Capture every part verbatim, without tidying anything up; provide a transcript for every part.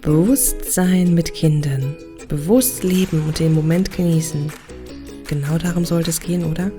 Bewusstsein mit Kindern, bewusst leben und den Moment genießen. Genau darum sollte es gehen, oder?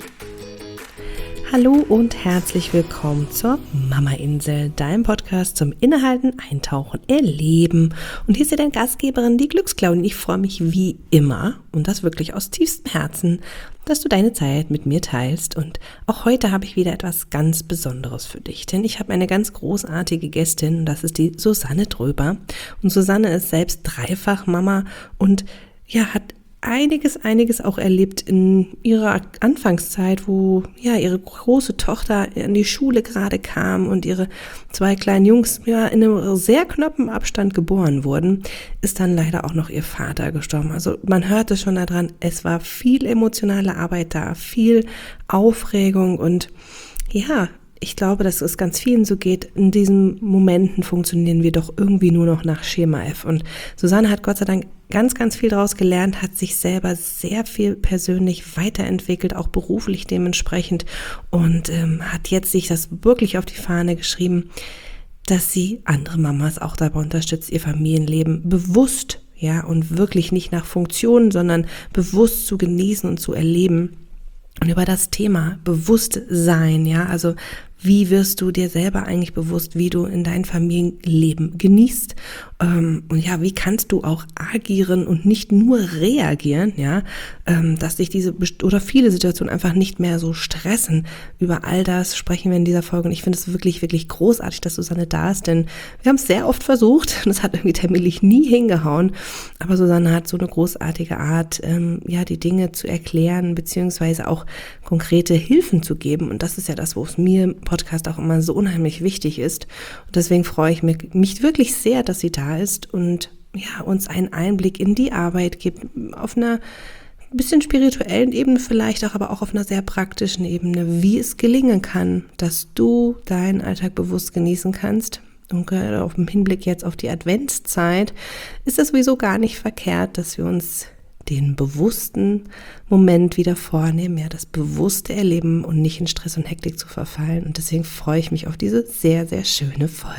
Hallo und herzlich willkommen zur Mama-Insel, deinem Podcast zum Innehalten, Eintauchen, Erleben. Und hier ist ja deine Gastgeberin, die Glücksklaudin. Ich freue mich wie immer, und das wirklich aus tiefstem Herzen, dass du deine Zeit mit mir teilst. Und auch heute habe ich wieder etwas ganz Besonderes für dich, denn ich habe eine ganz großartige Gästin, und das ist die Susanne Dröber. Und Susanne ist selbst dreifach Mama und ja, hat einiges, einiges auch erlebt in ihrer Anfangszeit, wo ja ihre große Tochter in die Schule gerade kam und ihre zwei kleinen Jungs ja in einem sehr knappen Abstand geboren wurden, ist dann leider auch noch ihr Vater gestorben. Also man hörte schon daran, es war viel emotionale Arbeit da, viel Aufregung und ja, ich glaube, dass es ganz vielen so geht. In diesen Momenten funktionieren wir doch irgendwie nur noch nach Schema F. Und Susanne hat Gott sei Dank ganz, ganz viel daraus gelernt, hat sich selber sehr viel persönlich weiterentwickelt, auch beruflich dementsprechend und ähm, hat jetzt sich das wirklich auf die Fahne geschrieben, dass sie andere Mamas auch dabei unterstützt, ihr Familienleben bewusst, ja, und wirklich nicht nach Funktionen, sondern bewusst zu genießen und zu erleben. Und über das Thema Bewusstsein, ja, also wie wirst du dir selber eigentlich bewusst, wie du in dein Familienleben genießt? Ähm, und ja, wie kannst du auch agieren und nicht nur reagieren, ja, ähm, dass dich diese best- oder viele Situationen einfach nicht mehr so stressen. Über all das sprechen wir in dieser Folge. Und ich finde es wirklich, wirklich großartig, dass Susanne da ist, denn wir haben es sehr oft versucht. Das hat irgendwie terminlich nie hingehauen. Aber Susanne hat so eine großartige Art, ähm, ja, die Dinge zu erklären, beziehungsweise auch konkrete Hilfen zu geben. Und das ist ja das, wo es mir im Podcast auch immer so unheimlich wichtig ist. Und deswegen freue ich mich, mich wirklich sehr, dass sie da ist und ja, uns einen Einblick in die Arbeit gibt, auf einer bisschen spirituellen Ebene vielleicht auch, aber auch auf einer sehr praktischen Ebene, wie es gelingen kann, dass du deinen Alltag bewusst genießen kannst. Und gerade auf dem Hinblick jetzt auf die Adventszeit ist es sowieso gar nicht verkehrt, dass wir uns den bewussten Moment wieder vornehmen, ja, das bewusste Erleben und nicht in Stress und Hektik zu verfallen. Und deswegen freue ich mich auf diese sehr, sehr schöne Folge.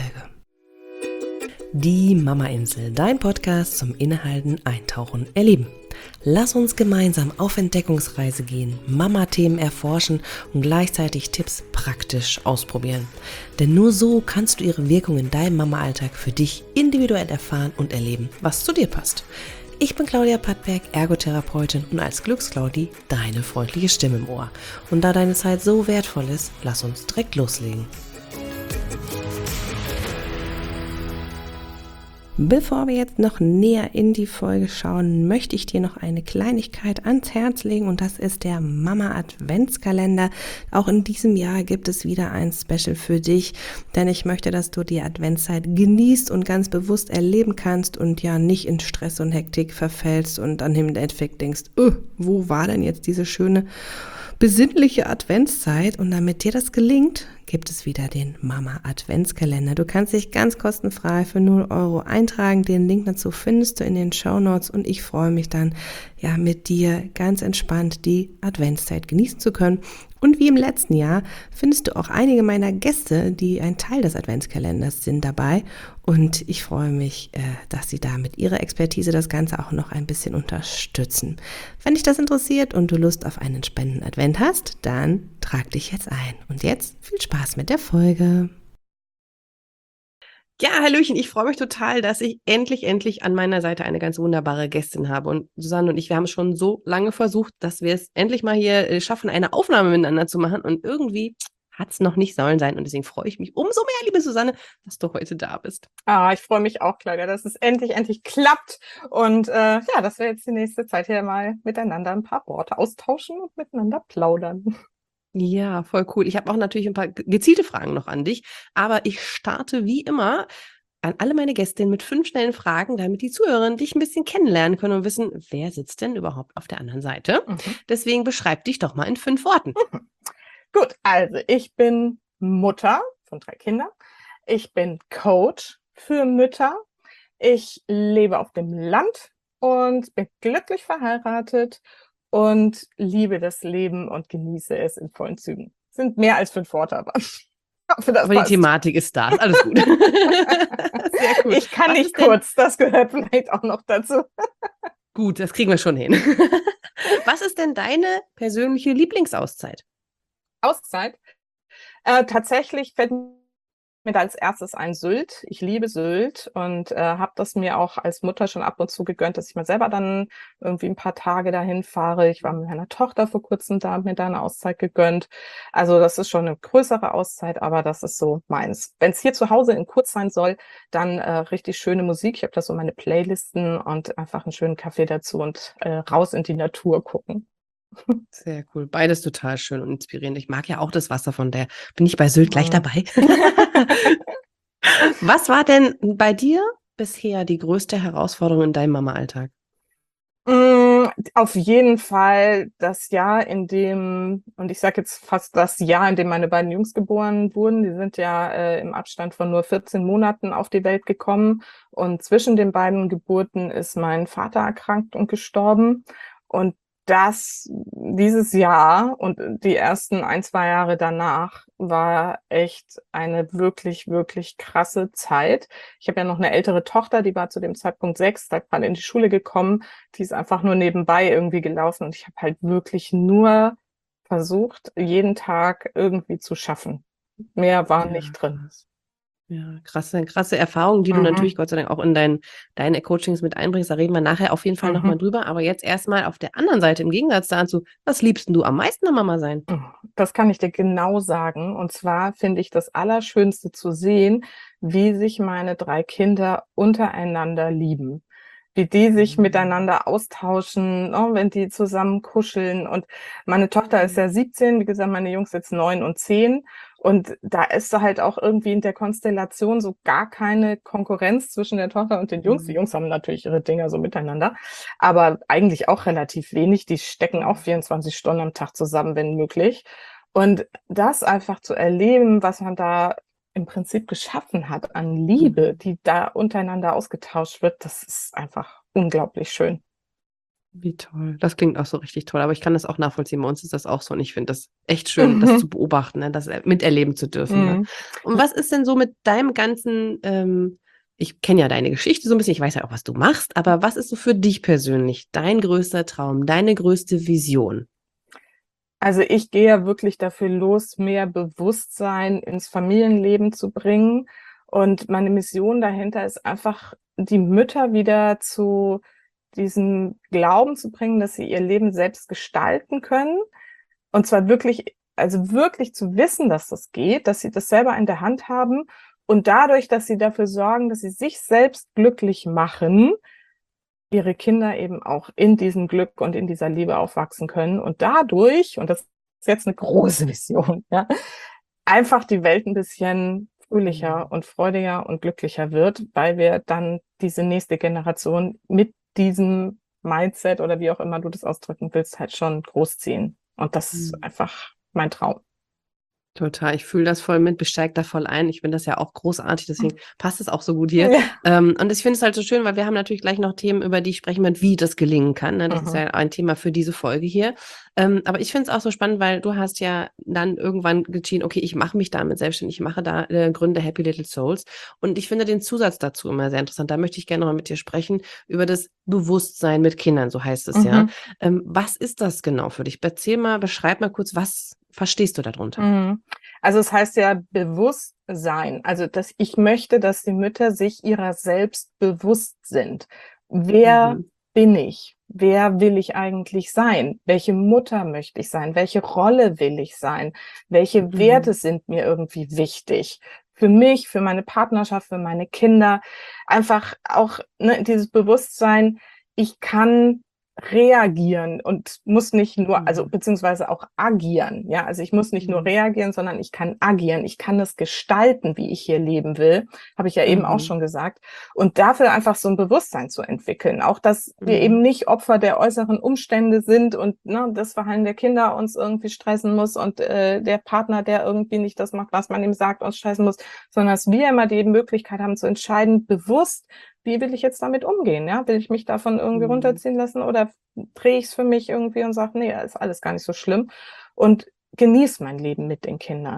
Die Mama-Insel, dein Podcast zum Innehalten, Eintauchen, Erleben. Lass uns gemeinsam auf Entdeckungsreise gehen, Mama-Themen erforschen und gleichzeitig Tipps praktisch ausprobieren. Denn nur so kannst du ihre Wirkung in deinem Mama-Alltag für dich individuell erfahren und erleben, was zu dir passt. Ich bin Claudia Pattberg, Ergotherapeutin und als Glücksclaudi deine freundliche Stimme im Ohr. Und da deine Zeit so wertvoll ist, lass uns direkt loslegen. Bevor wir jetzt noch näher in die Folge schauen, möchte ich dir noch eine Kleinigkeit ans Herz legen und das ist der Mama-Adventskalender. Auch in diesem Jahr gibt es wieder ein Special für dich, denn ich möchte, dass du die Adventszeit genießt und ganz bewusst erleben kannst und ja nicht in Stress und Hektik verfällst und dann im Endeffekt denkst, oh, wo war denn jetzt diese schöne besinnliche Adventszeit? Und damit dir das gelingt, gibt es wieder den Mama-Adventskalender. Du kannst dich ganz kostenfrei für null Euro eintragen. Den Link dazu findest du in den Shownotes und ich freue mich dann, ja, mit dir ganz entspannt die Adventszeit genießen zu können. Und wie im letzten Jahr findest du auch einige meiner Gäste, die ein Teil des Adventskalenders sind, dabei. Und ich freue mich, dass sie da mit ihrer Expertise das Ganze auch noch ein bisschen unterstützen. Wenn dich das interessiert und du Lust auf einen spannenden Advent hast, dann trag dich jetzt ein. Und jetzt viel Spaß mit der Folge. Ja, Hallöchen, ich freue mich total, dass ich endlich, endlich an meiner Seite eine ganz wunderbare Gästin habe. Und Susanne und ich, wir haben schon so lange versucht, dass wir es endlich mal hier äh, schaffen, eine Aufnahme miteinander zu machen. Und irgendwie hat es noch nicht sollen sein. Und deswegen freue ich mich umso mehr, liebe Susanne, dass du heute da bist. Ah, ich freue mich auch, Claudia, dass es endlich, endlich klappt. Und äh, ja, dass wir jetzt die nächste Zeit hier mal miteinander ein paar Worte austauschen und miteinander plaudern. Ja, voll cool. Ich habe auch natürlich ein paar ge- gezielte Fragen noch an dich, aber ich starte wie immer an alle meine Gästinnen mit fünf schnellen Fragen, damit die Zuhörerinnen dich ein bisschen kennenlernen können und wissen, wer sitzt denn überhaupt auf der anderen Seite. Mhm. Deswegen beschreib dich doch mal in fünf Worten. Mhm. Gut, also ich bin Mutter von drei Kindern. Ich bin Coach für Mütter. Ich lebe auf dem Land und bin glücklich verheiratet und liebe das Leben und genieße es in vollen Zügen. Sind mehr als fünf Worte, aber hoffe, das Aber die passt. Thematik ist da. Ist alles gut. Sehr gut. Ich kann Was nicht ist denn- kurz, das gehört vielleicht auch noch dazu. Gut, das kriegen wir schon hin. Was ist denn deine persönliche Lieblingsauszeit? Auszeit. Äh, tatsächlich fällt mir da als erstes ein Sylt. Ich liebe Sylt und äh, habe das mir auch als Mutter schon ab und zu gegönnt, dass ich mal selber dann irgendwie ein paar Tage dahin fahre. Ich war mit meiner Tochter vor kurzem da, hab mir da eine Auszeit gegönnt. Also das ist schon eine größere Auszeit, aber das ist so meins. Wenn es hier zu Hause in kurz sein soll, dann äh, richtig schöne Musik. Ich habe da so meine Playlisten und einfach einen schönen Kaffee dazu und äh, raus in die Natur gucken. Sehr cool. Beides total schön und inspirierend. Ich mag ja auch das Wasser, von der bin ich bei Sylt gleich Mhm. dabei. Was war denn bei dir bisher die größte Herausforderung in deinem Mama-Alltag? Mm, Auf jeden Fall das Jahr, in dem, und ich sage jetzt fast das Jahr, in dem meine beiden Jungs geboren wurden. Die sind ja äh, im Abstand von nur vierzehn Monaten auf die Welt gekommen. Und zwischen den beiden Geburten ist mein Vater erkrankt und gestorben. Und das, dieses Jahr und die ersten ein, zwei Jahre danach war echt eine wirklich, wirklich krasse Zeit. Ich habe ja noch eine ältere Tochter, die war zu dem Zeitpunkt sechs, da gerade in die Schule gekommen. Die ist einfach nur nebenbei irgendwie gelaufen und ich habe halt wirklich nur versucht, jeden Tag irgendwie zu schaffen. Mehr war Ja, nicht drin. krass. Ja, krasse, krasse Erfahrung, die du Mhm. natürlich Gott sei Dank auch in dein, deine Coachings mit einbringst. Da reden wir nachher auf jeden Fall Mhm. nochmal drüber. Aber jetzt erstmal auf der anderen Seite, im Gegensatz dazu, was liebst denn du am meisten am Mama sein? Das kann ich dir genau sagen. Und zwar finde ich das Allerschönste zu sehen, wie sich meine drei Kinder untereinander lieben. Wie die sich Mhm. miteinander austauschen, ne, wenn die zusammen kuscheln. Und meine Tochter ist ja siebzehn, wie gesagt, meine Jungs jetzt neun und zehn. Und da ist halt auch irgendwie in der Konstellation so gar keine Konkurrenz zwischen der Tochter und den Jungs. Die Mhm. Jungs haben natürlich ihre Dinger so miteinander, aber eigentlich auch relativ wenig. Die stecken auch vierundzwanzig Stunden am Tag zusammen, wenn möglich. Und das einfach zu erleben, was man da im Prinzip geschaffen hat an Liebe, Mhm. die da untereinander ausgetauscht wird, das ist einfach unglaublich schön. Wie toll. Das klingt auch so richtig toll. Aber ich kann das auch nachvollziehen. Bei uns ist das auch so. Und ich finde das echt schön, das zu beobachten, ne? Das miterleben zu dürfen. Ne? Mhm. Und was ist denn so mit deinem ganzen, ähm, ich kenne ja deine Geschichte so ein bisschen, ich weiß ja auch, was du machst, aber was ist so für dich persönlich dein größter Traum, deine größte Vision? Also ich gehe ja wirklich dafür los, mehr Bewusstsein ins Familienleben zu bringen. Und meine Mission dahinter ist einfach, die Mütter wieder zu diesem Glauben zu bringen, dass sie ihr Leben selbst gestalten können. Und zwar wirklich, also wirklich zu wissen, dass das geht, dass sie das selber in der Hand haben. Und dadurch, dass sie dafür sorgen, dass sie sich selbst glücklich machen, ihre Kinder eben auch in diesem Glück und in dieser Liebe aufwachsen können und dadurch, und das ist jetzt eine große Vision, ja, einfach die Welt ein bisschen fröhlicher und freudiger und glücklicher wird, weil wir dann diese nächste Generation mit diesem Mindset oder wie auch immer du das ausdrücken willst, halt schon großziehen. Und das ist Mhm. einfach mein Traum. Total, ich fühle das voll mit, besteige da voll ein. Ich finde das ja auch großartig, deswegen passt es auch so gut hier. Ja. Ähm, und ich finde es halt so schön, weil wir haben natürlich gleich noch Themen, über die sprechen wir, wie das gelingen kann. Ne? Das Mhm. ist ja ein Thema für diese Folge hier. Ähm, aber ich finde es auch so spannend, weil du hast ja dann irgendwann entschieden, okay, ich mache mich damit selbstständig, ich mache da äh, Gründe Happy Little Souls. Und ich finde den Zusatz dazu immer sehr interessant. Da möchte ich gerne noch mal mit dir sprechen, über das Bewusstsein mit Kindern, so heißt es Mhm. ja. Ähm, was ist das genau für dich? Erzähl mal, beschreib mal kurz, was verstehst du darunter? Mhm. Also es heißt ja Bewusstsein. Also dass ich möchte, dass die Mütter sich ihrer selbst bewusst sind. Wer Mhm. bin ich? Wer will ich eigentlich sein? Welche Mutter möchte ich sein? Welche Rolle will ich sein? Welche Mhm. Werte sind mir irgendwie wichtig? Für mich, für meine Partnerschaft, für meine Kinder. Einfach auch ne, dieses Bewusstsein, ich kann reagieren und muss nicht nur, also Mhm. beziehungsweise auch agieren. Ja, also ich muss nicht nur Mhm. reagieren, sondern ich kann agieren. Ich kann das gestalten, wie ich hier leben will, habe ich ja eben auch Mhm. schon gesagt. Und dafür einfach so ein Bewusstsein zu entwickeln. Auch, dass wir Mhm. eben nicht Opfer der äußeren Umstände sind und ne, das Verhalten der Kinder uns irgendwie stressen muss und äh, der Partner, der irgendwie nicht das macht, was man ihm sagt, uns stressen muss, sondern dass wir immer die Möglichkeit haben zu entscheiden, bewusst, wie will ich jetzt damit umgehen? Ja, will ich mich davon irgendwie Mhm. runterziehen lassen oder drehe ich es für mich irgendwie und sage, nee, ist alles gar nicht so schlimm und genieße mein Leben mit den Kindern.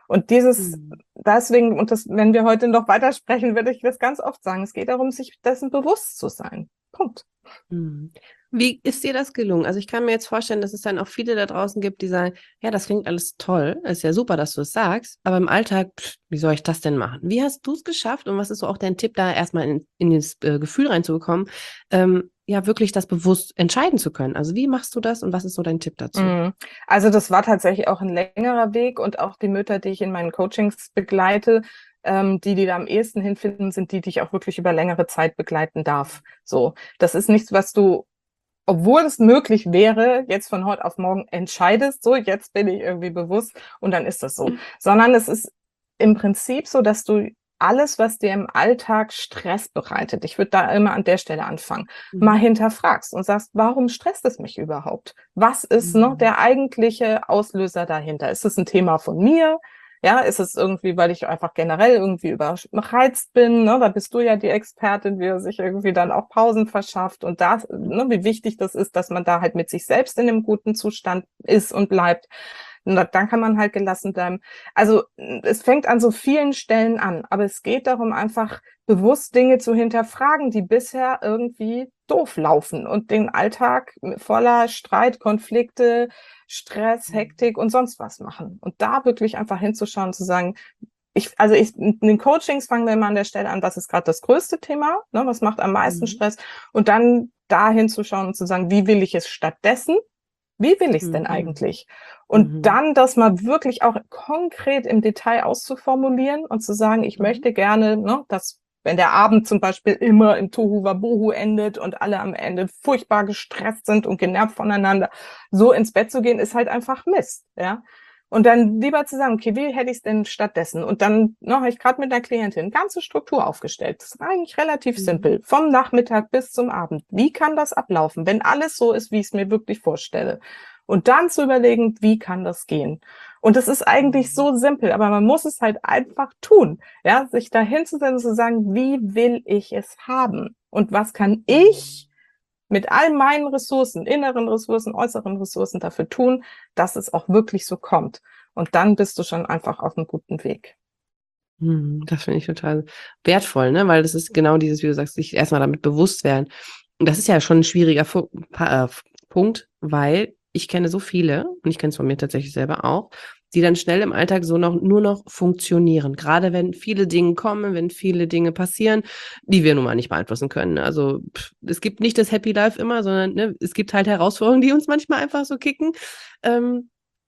Und dieses, Mhm. deswegen, und das, wenn wir heute noch weitersprechen, würde ich das ganz oft sagen, es geht darum, sich dessen bewusst zu sein. Punkt. Mhm. Wie ist dir das gelungen? Also ich kann mir jetzt vorstellen, dass es dann auch viele da draußen gibt, die sagen, ja, das klingt alles toll, ist ja super, dass du es sagst, aber im Alltag, pff, wie soll ich das denn machen? Wie hast du es geschafft und was ist so auch dein Tipp, da erstmal in, in das äh, Gefühl reinzubekommen, ähm, ja, wirklich das bewusst entscheiden zu können? Also wie machst du das und was ist so dein Tipp dazu? Mhm. Also das war tatsächlich auch ein längerer Weg und auch die Mütter, die ich in meinen Coachings begleite, ähm, die, die da am ehesten hinfinden, sind die, die ich auch wirklich über längere Zeit begleiten darf. So, das ist nichts, was du, obwohl es möglich wäre, jetzt von heute auf morgen entscheidest, so, jetzt bin ich irgendwie bewusst und dann ist das so. Sondern es ist im Prinzip so, dass du alles, was dir im Alltag Stress bereitet, ich würde da immer an der Stelle anfangen, Mhm. mal hinterfragst und sagst, warum stresst es mich überhaupt? Was ist noch Mhm. der eigentliche Auslöser dahinter? Ist es ein Thema von mir? Ja, ist es irgendwie, weil ich einfach generell irgendwie überreizt bin, ne? Da bist du ja die Expertin, wie er sich irgendwie dann auch Pausen verschafft und das, ne, wie wichtig das ist, dass man da halt mit sich selbst in einem guten Zustand ist und bleibt. Und dann kann man halt gelassen bleiben. Also es fängt an so vielen Stellen an, aber es geht darum, einfach bewusst Dinge zu hinterfragen, die bisher irgendwie doof laufen und den Alltag voller Streit, Konflikte, Stress, Hektik und sonst was machen. Und da wirklich einfach hinzuschauen und zu sagen, ich, also ich, in den Coachings fangen wir immer an der Stelle an, was ist gerade das größte Thema, ne, was macht am meisten Mhm. Stress und dann da hinzuschauen und zu sagen, wie will ich es stattdessen? Wie will ich es denn Mhm. eigentlich? Und Mhm. dann das mal wirklich auch konkret im Detail auszuformulieren und zu sagen, ich Mhm. möchte gerne, ne, dass, wenn der Abend zum Beispiel immer im Tohu Wabohu endet und alle am Ende furchtbar gestresst sind und genervt voneinander, so ins Bett zu gehen, ist halt einfach Mist, ja. Und dann lieber zu sagen, okay, wie hätte ich es denn stattdessen? Und dann ne, habe ich gerade mit einer Klientin ganze Struktur aufgestellt. Das ist eigentlich relativ Mhm. simpel. Vom Nachmittag bis zum Abend. Wie kann das ablaufen, wenn alles so ist, wie ich es mir wirklich vorstelle? Und dann zu überlegen, wie kann das gehen? Und das ist eigentlich Mhm. so simpel, aber man muss es halt einfach tun. Ja, sich da hinzusetzen und zu sagen, wie will ich es haben? Und was kann ich mit all meinen Ressourcen, inneren Ressourcen, äußeren Ressourcen dafür tun, dass es auch wirklich so kommt. Und dann bist du schon einfach auf einem guten Weg. Mhm. Das finde ich total wertvoll, ne? Weil das ist genau dieses, wie du sagst, sich erstmal damit bewusst werden. Und das ist ja schon ein schwieriger Fu pa äh, Punkt, weil ich kenne so viele, und ich kenne es von mir tatsächlich selber auch, die dann schnell im Alltag so noch nur noch funktionieren. Gerade wenn viele Dinge kommen, wenn viele Dinge passieren, die wir nun mal nicht beeinflussen können. Also, pff, es gibt nicht das Happy Life immer, sondern, ne, es gibt halt Herausforderungen, die uns manchmal einfach so kicken. Ähm,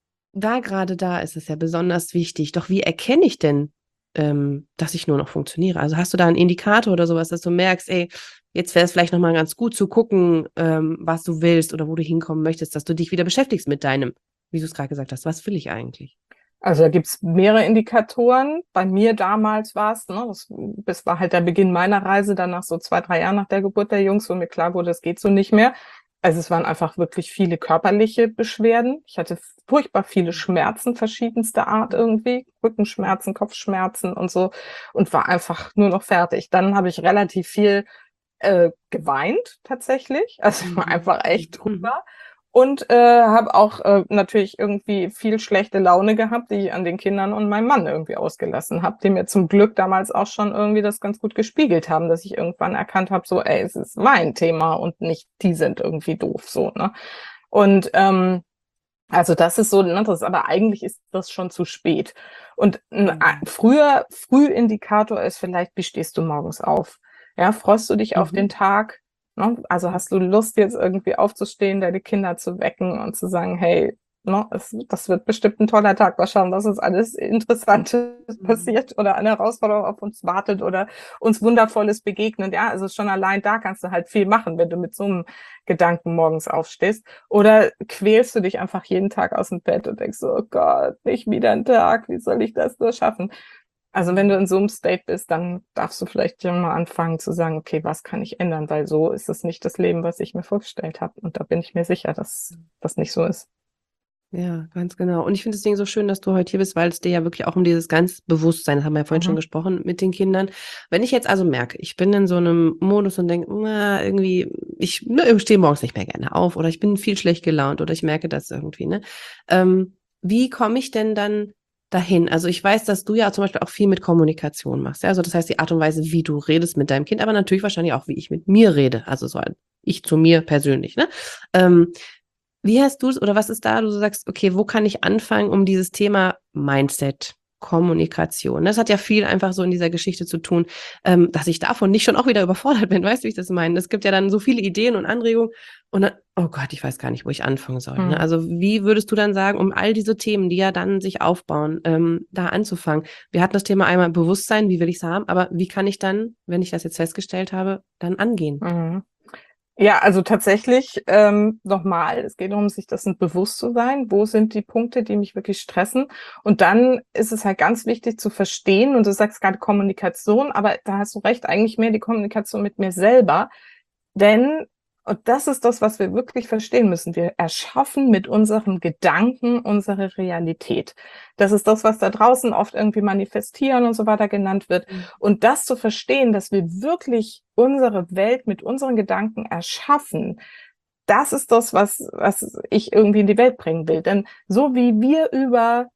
da gerade da ist es ja besonders wichtig. Doch wie erkenne ich denn, ähm, dass ich nur noch funktioniere? Also, hast du da einen Indikator oder sowas, dass du merkst: „Ey, jetzt wäre es vielleicht noch mal ganz gut zu gucken, ähm, was du willst oder wo du hinkommen möchtest“, dass du dich wieder beschäftigst mit deinem, wie du es gerade gesagt hast: „Was will ich eigentlich?“ Also da gibt's mehrere Indikatoren. Bei mir damals war es, ne, das, das war halt der Beginn meiner Reise, dann nach so zwei, drei Jahren nach der Geburt der Jungs, wo mir klar wurde, das geht so nicht mehr. Also es waren einfach wirklich viele körperliche Beschwerden. Ich hatte furchtbar viele Schmerzen verschiedenster Art irgendwie, Rückenschmerzen, Kopfschmerzen und so und war einfach nur noch fertig. Dann habe ich relativ viel äh, geweint tatsächlich. Also ich war Mhm. einfach echt Mhm. drüber. Und äh, habe auch äh, natürlich irgendwie viel schlechte Laune gehabt, die ich an den Kindern und meinem Mann irgendwie ausgelassen habe, die mir zum Glück damals auch schon irgendwie das ganz gut gespiegelt haben, dass ich irgendwann erkannt habe, so, ey, es ist mein Thema und nicht die sind irgendwie doof, so, ne? Und ähm, also das ist so, ne, das, aber eigentlich ist das schon zu spät. Und ein Mhm. früher Frühindikator ist vielleicht, wie stehst du morgens auf? Ja, freust du dich auf den Mhm. Tag? Ne? Also hast du Lust, jetzt irgendwie aufzustehen, deine Kinder zu wecken und zu sagen, hey, ne, es, das wird bestimmt ein toller Tag. Mal schauen, was uns alles Interessantes Mhm. passiert oder eine Herausforderung auf uns wartet oder uns Wundervolles begegnet. Ja, also schon allein da kannst du halt viel machen, wenn du mit so einem Gedanken morgens aufstehst. Oder quälst du dich einfach jeden Tag aus dem Bett und denkst so, oh Gott, nicht wieder ein Tag, wie soll ich das nur schaffen? Also wenn du in so einem State bist, dann darfst du vielleicht ja mal anfangen zu sagen, okay, was kann ich ändern? Weil so ist es nicht das Leben, was ich mir vorgestellt habe. Und da bin ich mir sicher, dass das nicht so ist. Ja, ganz genau. Und ich finde das Ding so schön, dass du heute hier bist, weil es dir ja wirklich auch um dieses ganz Bewusstsein, das haben wir ja vorhin schon Mhm. gesprochen, mit den Kindern. Wenn ich jetzt also merke, ich bin in so einem Modus und denke, na, irgendwie, ich, ne, ich stehe morgens nicht mehr gerne auf oder ich bin viel schlecht gelaunt oder ich merke das irgendwie, ne? Ähm, wie komme ich denn dann dahin? Also ich weiß, dass du ja zum Beispiel auch viel mit Kommunikation machst. Ja? Also das heißt, die Art und Weise, wie du redest mit deinem Kind, aber natürlich wahrscheinlich auch, wie ich mit mir rede. Also so ein ich zu mir persönlich. Ne? Ähm, wie hast du es oder was ist da, du sagst, okay, wo kann ich anfangen, um dieses Thema Mindset, Kommunikation. Das hat ja viel einfach so in dieser Geschichte zu tun, ähm, dass ich davon nicht schon auch wieder überfordert bin. Weißt du, wie ich das meine? Es gibt ja dann so viele Ideen und Anregungen und dann, oh Gott, ich weiß gar nicht, wo ich anfangen soll. Mhm. Ne? Also wie würdest du dann sagen, um all diese Themen, die ja dann sich aufbauen, ähm, da anzufangen? Wir hatten das Thema einmal Bewusstsein, wie will ich es haben, aber wie kann ich dann, wenn ich das jetzt festgestellt habe, dann angehen? Mhm. Ja, also tatsächlich ähm, nochmal, es geht darum, sich dessen bewusst zu sein, wo sind die Punkte, die mich wirklich stressen. Und dann ist es halt ganz wichtig zu verstehen, und du sagst gerade Kommunikation, aber da hast du recht, eigentlich mehr die Kommunikation mit mir selber. Denn, und das ist das, was wir wirklich verstehen müssen, wir erschaffen mit unseren Gedanken unsere Realität. Das ist das, was da draußen oft irgendwie manifestieren und so weiter genannt wird. Mhm. Und das zu verstehen, dass wir wirklich unsere Welt mit unseren Gedanken erschaffen, das ist das, was, was ich irgendwie in die Welt bringen will. Denn so wie wir über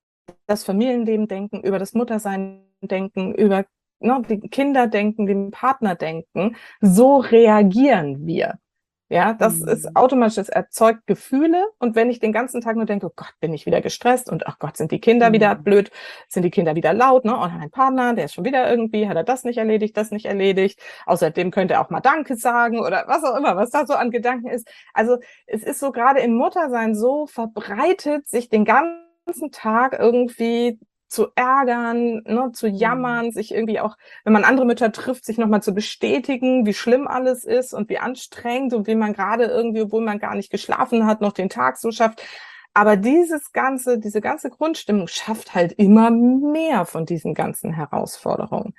das Familienleben denken, über das Muttersein denken, über ne, die Kinder denken, den Partner denken, so reagieren wir. Ja, das Mhm. ist automatisch, das erzeugt Gefühle. Und wenn ich den ganzen Tag nur denke, oh Gott, bin ich wieder gestresst und ach Gott, sind die Kinder Mhm. wieder blöd, sind die Kinder wieder laut, ne? Und mein Partner, der ist schon wieder irgendwie, hat er das nicht erledigt, das nicht erledigt. Außerdem könnte er auch mal Danke sagen oder was auch immer, was da so an Gedanken ist. Also es ist so gerade im Muttersein so verbreitet, sich den ganzen Tag irgendwie zu ärgern, ne, zu jammern, sich irgendwie auch, wenn man andere Mütter trifft, sich nochmal zu bestätigen, wie schlimm alles ist und wie anstrengend und wie man gerade irgendwie, obwohl man gar nicht geschlafen hat, noch den Tag so schafft. Aber dieses ganze, diese ganze Grundstimmung schafft halt immer mehr von diesen ganzen Herausforderungen.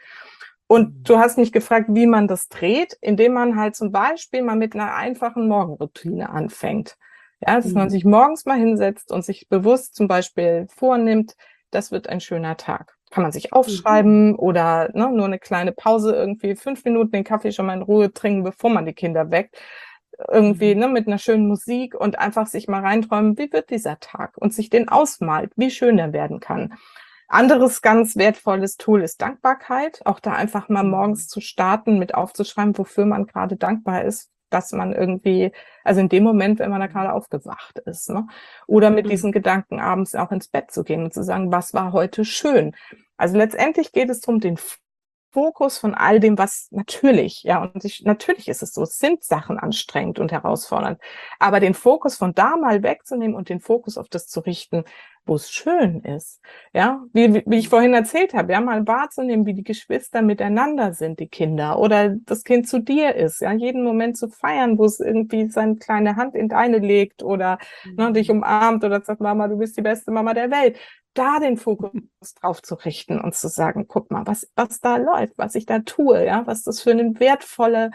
Und du hast mich gefragt, wie man das dreht, indem man halt zum Beispiel mal mit einer einfachen Morgenroutine anfängt. Ja, dass man Mhm. sich morgens mal hinsetzt und sich bewusst zum Beispiel vornimmt, das wird ein schöner Tag. Kann man sich aufschreiben Mhm. oder ne, nur eine kleine Pause, irgendwie fünf Minuten den Kaffee schon mal in Ruhe trinken, bevor man die Kinder weckt. Irgendwie Mhm. ne, mit einer schönen Musik und einfach sich mal reinträumen, wie wird dieser Tag und sich den ausmalt, wie schön er werden kann. Anderes ganz wertvolles Tool ist Dankbarkeit. Auch da einfach mal Mhm. morgens zu starten, mit aufzuschreiben, wofür man gerade dankbar ist, dass man irgendwie, also in dem Moment, wenn man da gerade aufgewacht ist, ne? Oder mit Mhm. diesen Gedanken abends auch ins Bett zu gehen und zu sagen, was war heute schön? Also letztendlich geht es darum, den Fokus von all dem, was natürlich, ja, und ich, natürlich ist es so, es sind Sachen anstrengend und herausfordernd, aber den Fokus von da mal wegzunehmen und den Fokus auf das zu richten, wo es schön ist, ja, wie, wie ich vorhin erzählt habe, ja, mal wahrzunehmen, wie die Geschwister miteinander sind, die Kinder, oder das Kind zu dir ist, ja, jeden Moment zu feiern, wo es irgendwie seine kleine Hand in deine legt oder ne, dich umarmt oder sagt, Mama, du bist die beste Mama der Welt. Da den Fokus drauf zu richten und zu sagen, guck mal, was, was da läuft, was ich da tue, ja, was das für eine wertvolle,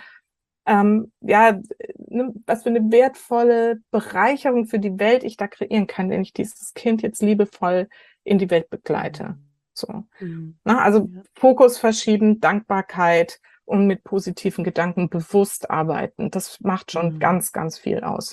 ähm, ja, ne, was für eine wertvolle Bereicherung für die Welt ich da kreieren kann, wenn ich dieses Kind jetzt liebevoll in die Welt begleite. So. Mhm. Na, also Ja. Fokus verschieben, Dankbarkeit und mit positiven Gedanken bewusst arbeiten. Das macht schon Mhm. ganz, ganz viel aus.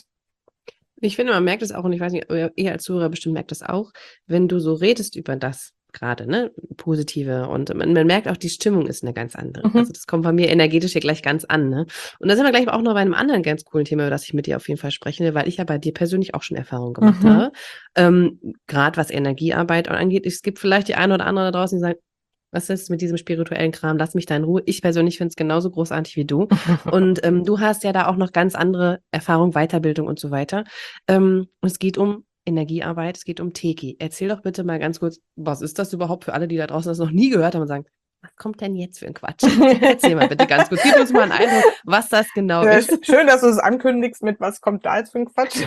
Ich finde, man merkt es auch, und ich weiß nicht, ihr als Zuhörer bestimmt merkt das auch, wenn du so redest über das gerade, ne, Positive und man, man merkt auch, die Stimmung ist eine ganz andere. Mhm. Also das kommt bei mir energetisch hier gleich ganz an, ne? Und da sind wir gleich auch noch bei einem anderen ganz coolen Thema, über das ich mit dir auf jeden Fall sprechen will, weil ich ja bei dir persönlich auch schon Erfahrungen gemacht Mhm. habe. Ähm, gerade was Energiearbeit angeht, es gibt vielleicht die eine oder andere da draußen, die sagen, was ist mit diesem spirituellen Kram? Lass mich da in Ruhe. Ich persönlich finde es genauso großartig wie du. Und ähm, du hast ja da auch noch ganz andere Erfahrung, Weiterbildung und so weiter. Ähm, und es geht um Energiearbeit, es geht um Teki. Erzähl doch bitte mal ganz kurz, was ist das überhaupt für alle, die da draußen das noch nie gehört haben und sagen, was kommt denn jetzt für ein Quatsch? Erzähl mal bitte ganz kurz. Gib uns mal einen Eindruck, was das genau Ja, ist. schön, dass du es ankündigst mit, was kommt da jetzt für ein Quatsch.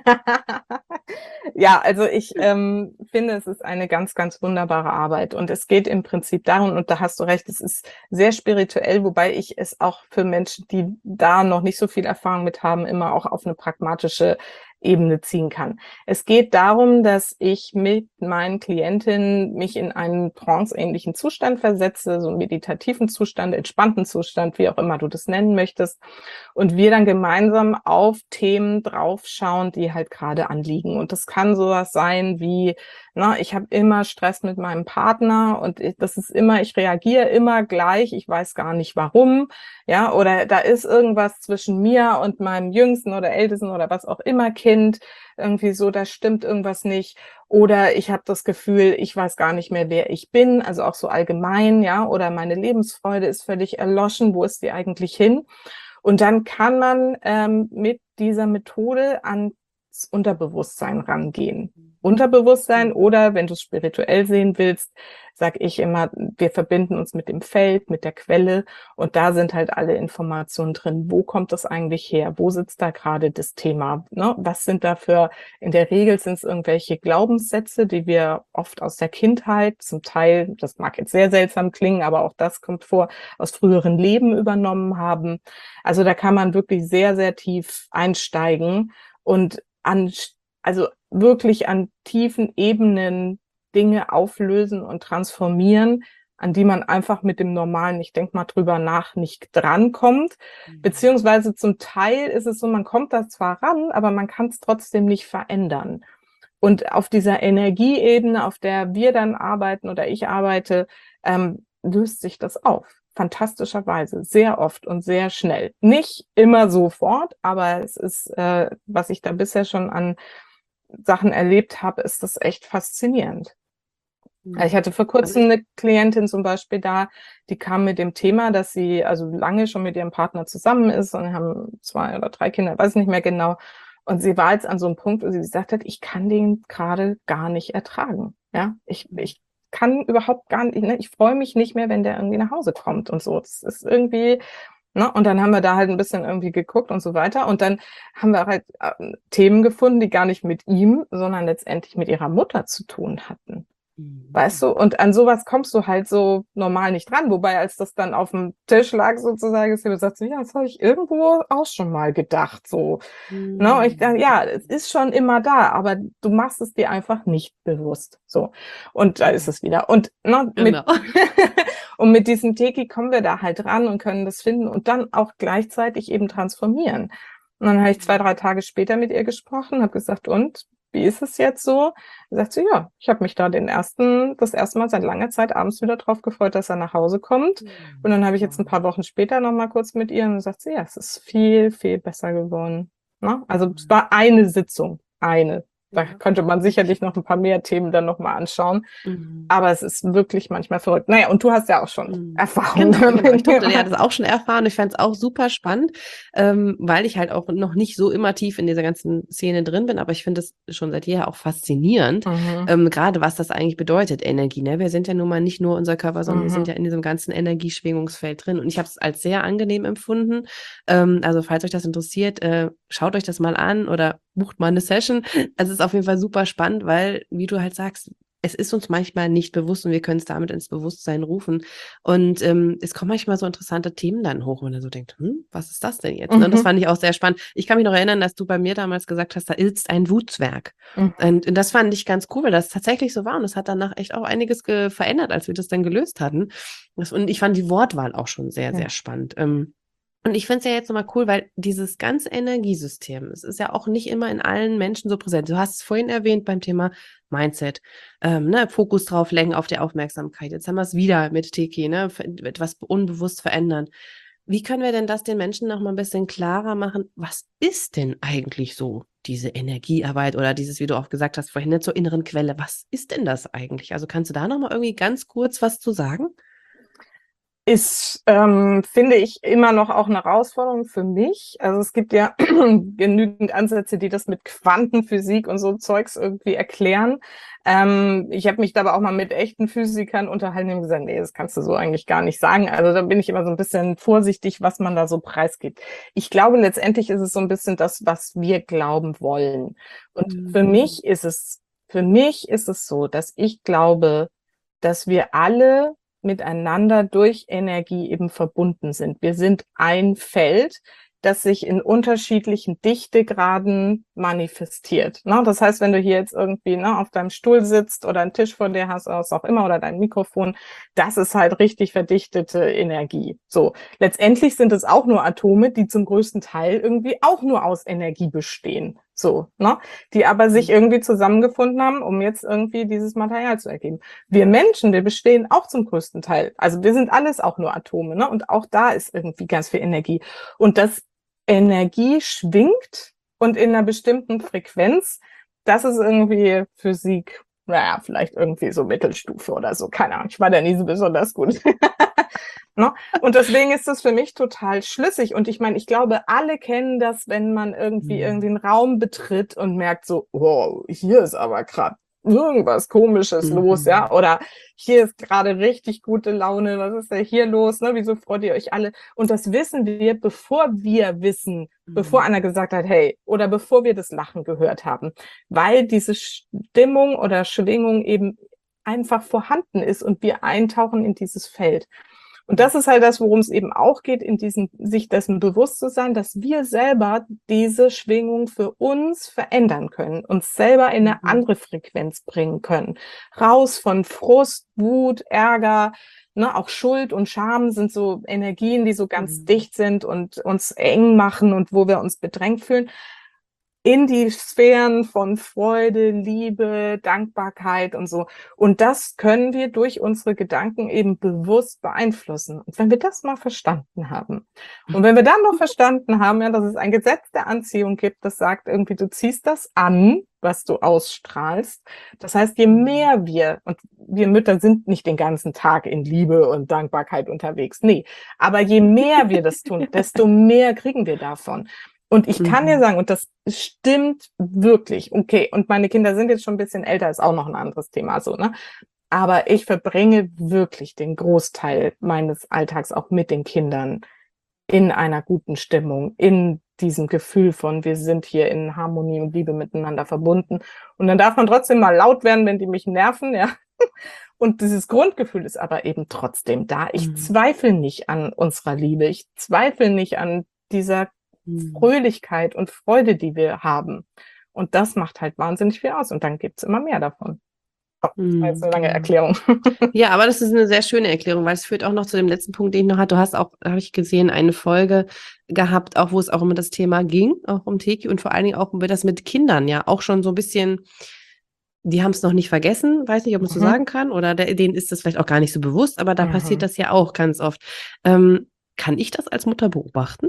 Ja, also ich ähm, finde, es ist eine ganz, ganz wunderbare Arbeit und es geht im Prinzip darum, und da hast du recht, es ist sehr spirituell, wobei ich es auch für Menschen, die da noch nicht so viel Erfahrung mit haben, immer auch auf eine pragmatische Ebene ziehen kann. Es geht darum, dass ich mit meinen Klientinnen mich in einen tranceähnlichen Zustand versetze, so einen meditativen Zustand, entspannten Zustand, wie auch immer du das nennen möchtest, und wir dann gemeinsam auf Themen draufschauen, die halt gerade anliegen. Und das kann sowas sein wie, na, ich habe immer Stress mit meinem Partner und ich, das ist immer, ich reagiere immer gleich, ich weiß gar nicht warum, ja, oder da ist irgendwas zwischen mir und meinem jüngsten oder ältesten oder was auch immer Kind, irgendwie so, da stimmt irgendwas nicht. Oder ich habe das Gefühl, ich weiß gar nicht mehr, wer ich bin, also auch so allgemein, ja, oder meine Lebensfreude ist völlig erloschen, wo ist die eigentlich hin? Und dann kann man ähm, mit dieser Methode ans Unterbewusstsein rangehen. Unterbewusstsein oder, wenn du es spirituell sehen willst, sag ich immer, wir verbinden uns mit dem Feld, mit der Quelle und da sind halt alle Informationen drin. Wo kommt das eigentlich her? Wo sitzt da gerade das Thema? Ne? Was sind da für, in der Regel sind es irgendwelche Glaubenssätze, die wir oft aus der Kindheit, zum Teil, das mag jetzt sehr seltsam klingen, aber auch das kommt vor, aus früheren Leben übernommen haben. Also da kann man wirklich sehr, sehr tief einsteigen und an, also wirklich an tiefen Ebenen Dinge auflösen und transformieren, an die man einfach mit dem normalen, ich denke mal drüber nach, nicht drankommt. Mhm. Beziehungsweise zum Teil ist es so, man kommt da zwar ran, aber man kann es trotzdem nicht verändern. Und auf dieser Energieebene, auf der wir dann arbeiten oder ich arbeite, ähm, löst sich das auf. Fantastischerweise, sehr oft und sehr schnell. Nicht immer sofort, aber es ist, äh, was ich da bisher schon an Sachen erlebt habe, ist das echt faszinierend. Mhm. Ich hatte vor kurzem eine Klientin zum Beispiel da, die kam mit dem Thema, dass sie also lange schon mit ihrem Partner zusammen ist und haben zwei oder drei Kinder, weiß nicht mehr genau. Und sie war jetzt an so einem Punkt, wo sie gesagt hat, ich kann den gerade gar nicht ertragen. Ja, ich, ich kann überhaupt gar nicht, ne? Ich freue mich nicht mehr, wenn der irgendwie nach Hause kommt und so. Das ist irgendwie, ne? Und dann haben wir da halt ein bisschen irgendwie geguckt und so weiter. Und dann haben wir halt äh, Themen gefunden, die gar nicht mit ihm, sondern letztendlich mit ihrer Mutter zu tun hatten. Weißt du, und an sowas kommst du halt so normal nicht dran. Wobei, als das dann auf dem Tisch lag, sozusagen, ist sie gesagt, so, ja, das habe ich irgendwo auch schon mal gedacht. So, mhm. ne? Und ich dachte, ja, es ist schon immer da, aber du machst es dir einfach nicht bewusst. So, und da ist es wieder. Und, ne, genau. mit, und mit diesem Teki kommen wir da halt ran und können das finden und dann auch gleichzeitig eben transformieren. Und dann habe ich zwei, drei Tage später mit ihr gesprochen, habe gesagt, und wie ist es jetzt so? Da sagt sie, ja, ich habe mich da den ersten, das erste Mal seit langer Zeit abends wieder drauf gefreut, dass er nach Hause kommt. Mhm. Und dann habe ich jetzt ein paar Wochen später noch mal kurz mit ihr und dann sagt sie, ja, es ist viel, viel besser geworden. Na? Also mhm. es war eine Sitzung, eine. Da könnte man sicherlich noch ein paar mehr Themen dann noch mal anschauen. Mhm. Aber es ist wirklich manchmal verrückt. Naja, und du hast ja auch schon mhm. Erfahrung. Genau, genau. Ich durfte ja das auch schon erfahren. Ich fand es auch super spannend, ähm, weil ich halt auch noch nicht so immer tief in dieser ganzen Szene drin bin. Aber ich finde es schon seit jeher auch faszinierend, mhm. ähm, gerade was das eigentlich bedeutet, Energie. Ne? Wir sind ja nun mal nicht nur unser Körper, sondern mhm. wir sind ja in diesem ganzen Energieschwingungsfeld drin. Und ich habe es als sehr angenehm empfunden. Ähm, also falls euch das interessiert, äh, schaut euch das mal an oder bucht mal eine Session. Also es ist auf jeden Fall super spannend, weil, wie du halt sagst, es ist uns manchmal nicht bewusst und wir können es damit ins Bewusstsein rufen. Und ähm, es kommen manchmal so interessante Themen dann hoch, wenn er so denkt, hm, was ist das denn jetzt? Mhm. Und das fand ich auch sehr spannend. Ich kann mich noch erinnern, dass du bei mir damals gesagt hast, da ist ein Wutzwerg. Mhm. Und, und das fand ich ganz cool, weil das tatsächlich so war. Und das hat danach echt auch einiges ge- verändert, als wir das dann gelöst hatten. Das, und ich fand die Wortwahl auch schon sehr, ja. sehr spannend. Ähm, Und ich finde es ja jetzt nochmal cool, weil dieses ganze Energiesystem, es ist ja auch nicht immer in allen Menschen so präsent. Du hast es vorhin erwähnt beim Thema Mindset, ähm, ne, Fokus drauf lenken auf die Aufmerksamkeit. Jetzt haben wir es wieder mit Teki, ne, etwas unbewusst verändern. Wie können wir denn das den Menschen nochmal ein bisschen klarer machen? Was ist denn eigentlich so diese Energiearbeit oder dieses, wie du auch gesagt hast vorhin, zur inneren Quelle? Was ist denn das eigentlich? Also kannst du da nochmal irgendwie ganz kurz was zu sagen? Ist, ähm, finde ich, immer noch auch eine Herausforderung für mich. Also es gibt ja genügend Ansätze, die das mit Quantenphysik und so Zeugs irgendwie erklären. Ähm, ich habe mich da aber auch mal mit echten Physikern unterhalten und gesagt, nee, das kannst du so eigentlich gar nicht sagen. Also da bin ich immer so ein bisschen vorsichtig, was man da so preisgibt. Ich glaube, letztendlich ist es so ein bisschen das, was wir glauben wollen. Und mhm. für mich ist es, für mich ist es so, dass ich glaube, dass wir alle miteinander durch Energie eben verbunden sind. Wir sind ein Feld, das sich in unterschiedlichen Dichtegraden manifestiert. Ne? Das heißt, wenn du hier jetzt irgendwie ne, auf deinem Stuhl sitzt oder einen Tisch vor dir hast oder was auch immer oder dein Mikrofon, das ist halt richtig verdichtete Energie. So, letztendlich sind es auch nur Atome, die zum größten Teil irgendwie auch nur aus Energie bestehen. So, ne? Die aber sich irgendwie zusammengefunden haben, um jetzt irgendwie dieses Material zu ergeben. Wir Menschen, wir bestehen auch zum größten Teil. Also wir sind alles auch nur Atome, ne? Und auch da ist irgendwie ganz viel Energie. Und das Energie schwingt und in einer bestimmten Frequenz, das ist irgendwie Physik, naja, vielleicht irgendwie so Mittelstufe oder so, keine Ahnung, ich war da nie so besonders gut. No? Und deswegen ist das für mich total schlüssig. Und ich meine, ich glaube, alle kennen das, wenn man irgendwie Mhm. irgendwie einen Raum betritt und merkt so, wow, hier ist aber gerade irgendwas Komisches Mhm. los, ja, oder hier ist gerade richtig gute Laune, was ist denn hier los, ne, wieso freut ihr euch alle? Und das wissen wir, bevor wir wissen, Mhm. bevor einer gesagt hat, hey, oder bevor wir das Lachen gehört haben, weil diese Stimmung oder Schwingung eben einfach vorhanden ist und wir eintauchen in dieses Feld. Und das ist halt das, worum es eben auch geht, in diesem, sich dessen bewusst zu sein, dass wir selber diese Schwingung für uns verändern können, uns selber in eine Mhm. andere Frequenz bringen können. Raus von Frust, Wut, Ärger, ne, auch Schuld und Scham sind so Energien, die so ganz Mhm. dicht sind und uns eng machen und wo wir uns bedrängt fühlen, in die Sphären von Freude, Liebe, Dankbarkeit und so. Und das können wir durch unsere Gedanken eben bewusst beeinflussen. Und wenn wir das mal verstanden haben und wenn wir dann noch verstanden haben, ja, dass es ein Gesetz der Anziehung gibt, das sagt irgendwie, du ziehst das an, was du ausstrahlst. Das heißt, je mehr wir, und wir Mütter sind nicht den ganzen Tag in Liebe und Dankbarkeit unterwegs, nee, aber je mehr wir das tun, desto mehr kriegen wir davon. Und ich kann dir Mhm. sagen, und das stimmt wirklich, okay, und meine Kinder sind jetzt schon ein bisschen älter, ist auch noch ein anderes Thema, so, ne? Aber ich verbringe wirklich den Großteil meines Alltags auch mit den Kindern in einer guten Stimmung, in diesem Gefühl von, wir sind hier in Harmonie und Liebe miteinander verbunden. Und dann darf man trotzdem mal laut werden, wenn die mich nerven, ja. Und dieses Grundgefühl ist aber eben trotzdem da. Ich Mhm. zweifle nicht an unserer Liebe. Ich zweifle nicht an dieser Mhm. Fröhlichkeit und Freude, die wir haben. Und das macht halt wahnsinnig viel aus. Und dann gibt's immer mehr davon. Das war jetzt eine lange Mhm. Erklärung. Ja, aber das ist eine sehr schöne Erklärung, weil es führt auch noch zu dem letzten Punkt, den ich noch hatte. Du hast auch, habe ich gesehen, eine Folge gehabt, auch wo es auch um das Thema ging, auch um Teki und vor allen Dingen auch um das mit Kindern, ja, auch schon so ein bisschen, die haben es noch nicht vergessen, weiß nicht, ob man es so Mhm. sagen kann, oder der, denen ist das vielleicht auch gar nicht so bewusst, aber da passiert Mhm. das ja auch ganz oft. Ähm, kann ich das als Mutter beobachten?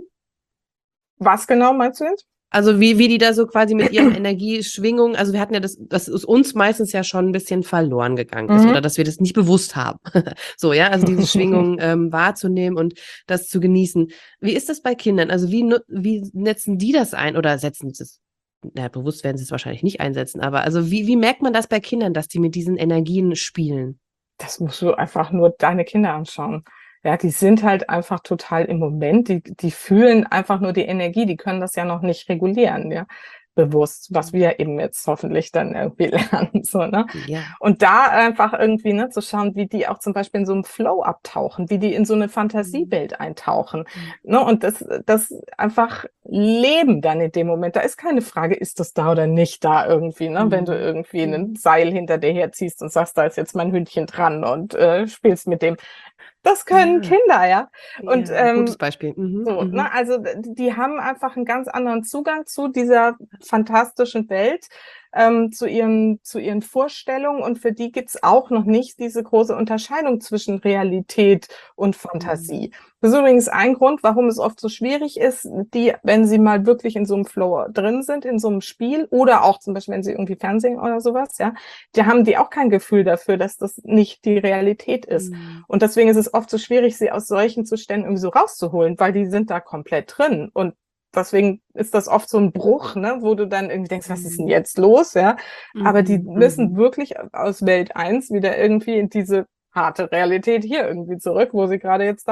Was genau meinst du jetzt? Also wie, wie die da so quasi mit ihrem Energieschwingung, also wir hatten ja das, das ist uns meistens ja schon ein bisschen verloren gegangen ist oder Mhm. dass wir das nicht bewusst haben. So, ja, also diese Schwingung ähm, wahrzunehmen und das zu genießen. Wie ist das bei Kindern? Also wie, nu- wie setzen die das ein oder setzen sie es, na, bewusst werden sie es wahrscheinlich nicht einsetzen, aber also wie, wie merkt man das bei Kindern, dass die mit diesen Energien spielen? Das musst du einfach nur deine Kinder anschauen. Ja, die sind halt einfach total im Moment, die, die fühlen einfach nur die Energie, die können das ja noch nicht regulieren, ja, bewusst, was wir eben jetzt hoffentlich dann irgendwie lernen, so, ne? Ja. Und da einfach irgendwie, ne, zu schauen, wie die auch zum Beispiel in so einem Flow abtauchen, wie die in so eine Fantasiewelt eintauchen, ne? Und das, das einfach leben dann in dem Moment. Da ist keine Frage, ist das da oder nicht da irgendwie, ne? Wenn du irgendwie ein Seil hinter dir herziehst und sagst, da ist jetzt mein Hündchen dran und äh, spielst mit dem. Das können Ja. Kinder, ja. Und Ja, ähm, gutes Beispiel. Mhm, so, mhm. ne, also d- die haben einfach einen ganz anderen Zugang zu dieser fantastischen Welt, ähm, zu ihren, zu ihren Vorstellungen. Und für die gibt's auch noch nicht diese große Unterscheidung zwischen Realität und Fantasie. Das ist übrigens ein Grund, warum es oft so schwierig ist, die, wenn sie mal wirklich in so einem Flow drin sind, in so einem Spiel oder auch zum Beispiel, wenn sie irgendwie Fernsehen oder sowas, ja, da haben die auch kein Gefühl dafür, dass das nicht die Realität ist. Mhm. Und deswegen ist es oft so schwierig, sie aus solchen Zuständen irgendwie so rauszuholen, weil die sind da komplett drin. Und deswegen ist das oft so ein Bruch, ne, wo du dann irgendwie denkst, was ist denn jetzt los, ja? Aber die Mhm, müssen mhm. wirklich aus Welt eins wieder irgendwie in diese harte Realität hier irgendwie zurück, wo sie gerade jetzt dann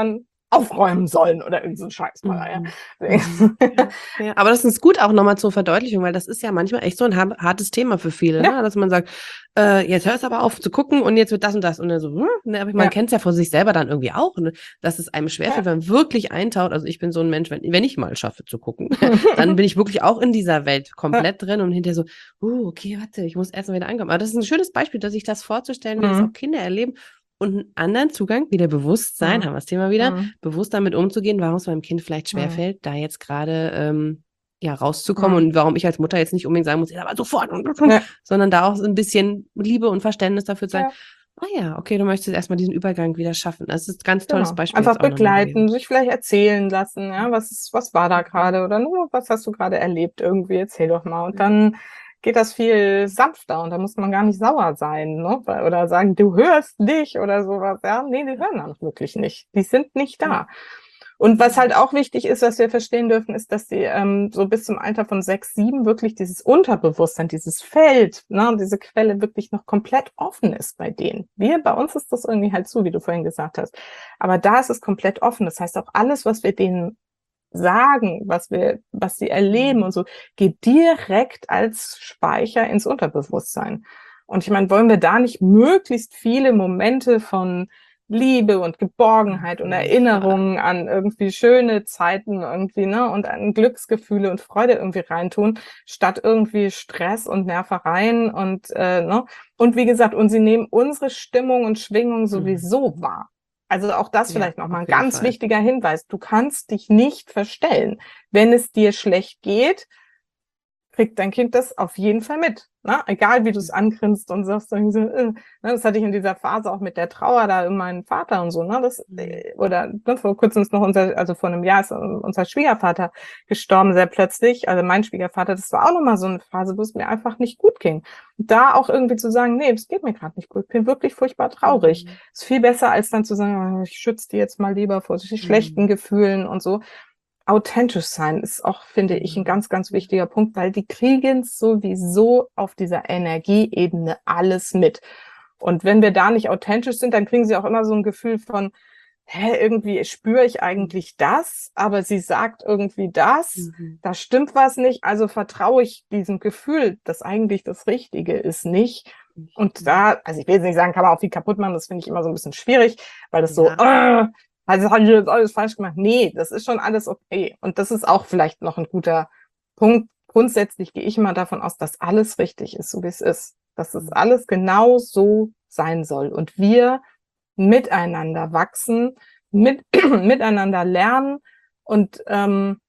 aufräumen sollen oder irgend so ein Scheiß mal. Mhm. Ja. Mhm. Ja, ja. Aber das ist gut auch nochmal zur Verdeutlichung, weil das ist ja manchmal echt so ein har- hartes Thema für viele, Ja. ne? Dass man sagt, äh, jetzt hörst du aber auf zu gucken und jetzt wird das und das. Und dann so, hm? Ne? Aber man Ja. kennt es ja von sich selber dann irgendwie auch, ne? Dass es einem schwerfällt, Ja. wenn man wirklich eintaucht. Also ich bin so ein Mensch, wenn, wenn ich mal schaffe zu gucken, dann bin ich wirklich auch in dieser Welt komplett drin und hinterher so, uh, okay, warte, ich muss erst mal wieder ankommen. Aber das ist ein schönes Beispiel, dass sich das vorzustellen, wie das auch Mhm. Kinder erleben. Und einen anderen Zugang, wieder Bewusstsein, Mhm. haben wir das Thema wieder, Mhm. bewusst damit umzugehen, warum es meinem Kind vielleicht Mhm. schwerfällt, da jetzt gerade ähm, ja, rauszukommen Mhm. und warum ich als Mutter jetzt nicht unbedingt sagen muss, ja, aber sofort, Ja. sondern da auch so ein bisschen Liebe und Verständnis dafür zu sagen, Ja. ah ja, okay, du möchtest erstmal diesen Übergang wieder schaffen. Das ist ein ganz tolles Genau. Beispiel Einfach jetzt auch nochmal begleiten, gewesen. sich vielleicht erzählen lassen, ja, was ist, was war da gerade oder nur, was hast du gerade erlebt irgendwie, erzähl doch mal. Und dann geht das viel sanfter und da muss man gar nicht sauer sein, ne? Oder sagen, du hörst nicht oder sowas. Ja, nee, die hören auch wirklich nicht. Die sind nicht da. Ja. Und was halt auch wichtig ist, was wir verstehen dürfen, ist, dass die ähm, so bis zum Alter von sechs, sieben wirklich dieses Unterbewusstsein, dieses Feld, ne, diese Quelle wirklich noch komplett offen ist bei denen. Wir, bei uns ist das irgendwie halt so, wie du vorhin gesagt hast. Aber da ist es komplett offen. Das heißt, auch alles, was wir denen sagen, was wir, was sie erleben und so, geht direkt als Speicher ins Unterbewusstsein. Und ich meine, wollen wir da nicht möglichst viele Momente von Liebe und Geborgenheit und Erinnerungen an irgendwie schöne Zeiten irgendwie, ne, und an Glücksgefühle und Freude irgendwie reintun, statt irgendwie Stress und Nervereien und, äh, ne, und wie gesagt, und sie nehmen unsere Stimmung und Schwingung sowieso wahr. Also auch das Ja, vielleicht nochmal ein auf jeden ganz Fall. wichtiger Hinweis. Du kannst dich nicht verstellen. Wenn es dir schlecht geht, kriegt dein Kind das auf jeden Fall mit. Ne? Egal, wie du es angrinst und sagst, irgendwie so, äh, ne? Das hatte ich in dieser Phase auch mit der Trauer da um meinen Vater und so. Ne? Das, äh, oder ne, vor kurzem ist noch unser, also vor einem Jahr ist unser Schwiegervater gestorben, sehr plötzlich. Also mein Schwiegervater, das war auch nochmal so eine Phase, wo es mir einfach nicht gut ging. Und da auch irgendwie zu sagen, nee, es geht mir gerade nicht gut, ich bin wirklich furchtbar traurig. Mhm. Ist viel besser, als dann zu sagen, ich schütze die jetzt mal lieber vor so schlechten Mhm. Gefühlen und so. Authentisch sein ist auch, finde ich, ein ganz, ganz wichtiger Punkt, weil die kriegen sowieso auf dieser Energieebene alles mit. Und wenn wir da nicht authentisch sind, dann kriegen sie auch immer so ein Gefühl von, hä, irgendwie spüre ich eigentlich das, aber sie sagt irgendwie das, Mhm. da stimmt was nicht, also vertraue ich diesem Gefühl, dass eigentlich das Richtige ist, nicht. Und da, also ich will jetzt nicht sagen, kann man auch viel kaputt machen, das finde ich immer so ein bisschen schwierig, weil das so, Ja. äh, also habe ich jetzt alles falsch gemacht. Nee, das ist schon alles okay. Und das ist auch vielleicht noch ein guter Punkt. Grundsätzlich gehe ich immer davon aus, dass alles richtig ist, so wie es ist. Dass es Mhm. alles genau so sein soll. Und wir miteinander wachsen, mit, miteinander lernen und ähm,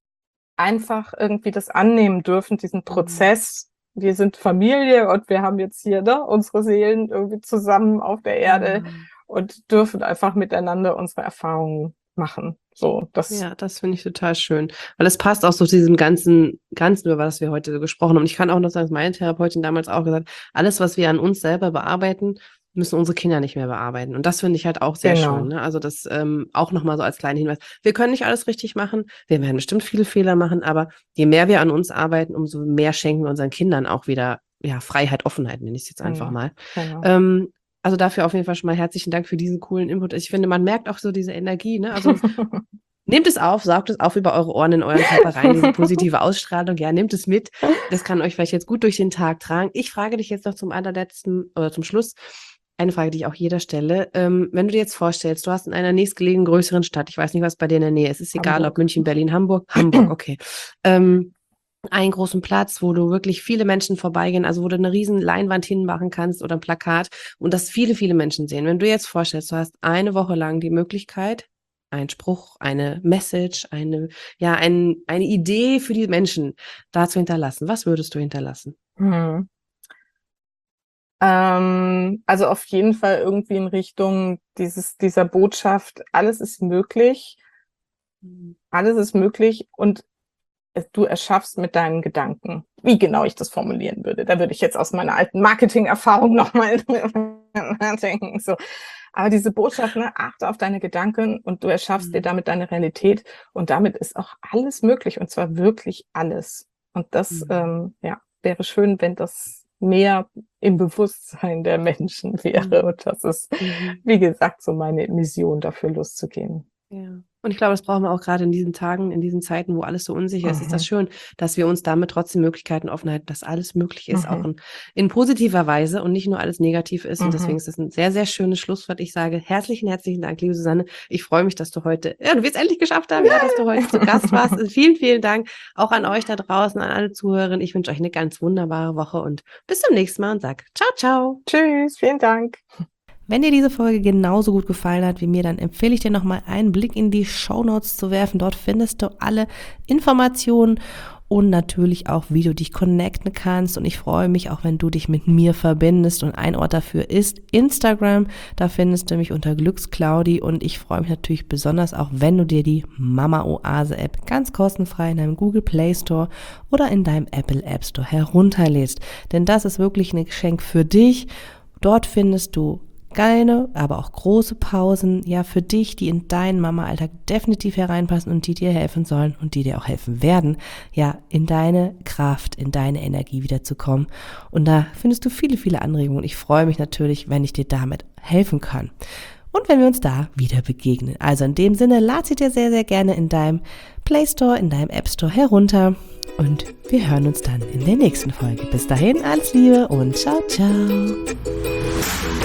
einfach irgendwie das annehmen dürfen, diesen Prozess. Wir sind Familie und wir haben jetzt hier, ne, unsere Seelen irgendwie zusammen auf der Erde Mhm. und dürfen einfach miteinander unsere Erfahrungen machen. So, das, Ja, das finde ich total schön. Weil es passt auch so zu diesem ganzen, ganzen, über was wir heute so gesprochen haben. Und ich kann auch noch sagen, dass meine Therapeutin damals auch gesagt, alles, was wir an uns selber bearbeiten, müssen unsere Kinder nicht mehr bearbeiten. Und das finde ich halt auch sehr genau. schön. Ne? Also das ähm, auch nochmal so als kleinen Hinweis. Wir können nicht alles richtig machen. Wir werden bestimmt viele Fehler machen, aber je mehr wir an uns arbeiten, umso mehr schenken wir unseren Kindern auch wieder ja, Freiheit, Offenheit, nenne ich es jetzt einfach Genau. mal. Genau. Ähm, also dafür auf jeden Fall schon mal herzlichen Dank für diesen coolen Input. Ich finde, man merkt auch so diese Energie, ne? Also nehmt es auf, saugt es auf über eure Ohren in euren Körper rein, diese positive Ausstrahlung. Ja, nehmt es mit. Das kann euch vielleicht jetzt gut durch den Tag tragen. Ich frage dich jetzt noch zum allerletzten oder zum Schluss eine Frage, die ich auch jeder stelle. Ähm, wenn du dir jetzt vorstellst, du hast in einer nächstgelegenen größeren Stadt, ich weiß nicht, was bei dir in der Nähe ist, ist egal, Hamburg. ob München, Berlin, Hamburg, Hamburg, okay. Ähm, einen großen Platz, wo du wirklich viele Menschen vorbeigehen, also wo du eine riesen Leinwand hinmachen kannst oder ein Plakat und das viele, viele Menschen sehen. Wenn du dir jetzt vorstellst, du hast eine Woche lang die Möglichkeit, ein Spruch, eine Message, eine, ja, ein, eine Idee für die Menschen da zu hinterlassen. Was würdest du hinterlassen? Hm. Ähm, also auf jeden Fall irgendwie in Richtung dieses, dieser Botschaft, alles ist möglich, alles ist möglich und es- du erschaffst mit deinen Gedanken. Wie genau ich das formulieren würde, da würde ich jetzt aus meiner alten Marketing-Erfahrung nochmal nachdenken. So. Aber diese Botschaft, ne, achte auf deine Gedanken und du erschaffst dir damit deine Realität und damit ist auch alles möglich und zwar wirklich alles. Und das, Mhm. ähm, ja, wäre schön, wenn das mehr im Bewusstsein der Menschen wäre. Mhm. Und das ist, Mhm. wie gesagt, so meine Mission, dafür loszugehen. Ja. Und ich glaube, das brauchen wir auch gerade in diesen Tagen, in diesen Zeiten, wo alles so unsicher ist, Mhm. ist das schön, dass wir uns damit trotzdem Möglichkeiten offen halten, dass alles möglich ist, Mhm. auch in, in positiver Weise und nicht nur alles negativ ist. Und deswegen Mhm. ist das ein sehr, sehr schönes Schlusswort. Ich sage herzlichen, herzlichen Dank, liebe Susanne. Ich freue mich, dass du heute, ja, du wirst endlich geschafft haben, ja, dass du heute zu Gast warst. Also vielen, vielen Dank auch an euch da draußen, an alle Zuhörerinnen. Ich wünsche euch eine ganz wunderbare Woche und bis zum nächsten Mal und sag ciao, ciao. Tschüss, vielen Dank. Wenn dir diese Folge genauso gut gefallen hat wie mir, dann empfehle ich dir nochmal einen Blick in die Shownotes zu werfen. Dort findest du alle Informationen und natürlich auch, wie du dich connecten kannst. Und ich freue mich auch, wenn du dich mit mir verbindest. Und ein Ort dafür ist Instagram. Da findest du mich unter Glücksclaudi. Und ich freue mich natürlich besonders auch, wenn du dir die Mama Oase App ganz kostenfrei in deinem Google Play Store oder in deinem Apple App Store herunterlädst. Denn das ist wirklich ein Geschenk für dich. Dort findest du kleine, aber auch große Pausen, ja, für dich, die in deinen Mama-Alltag definitiv hereinpassen und die dir helfen sollen und die dir auch helfen werden, ja, in deine Kraft, in deine Energie wiederzukommen. Und da findest du viele, viele Anregungen. Ich freue mich natürlich, wenn ich dir damit helfen kann. Und wenn wir uns da wieder begegnen. Also in dem Sinne, lad sie dir sehr, sehr gerne in deinem Play Store, in deinem App Store herunter. Und wir hören uns dann in der nächsten Folge. Bis dahin, alles Liebe und ciao, ciao.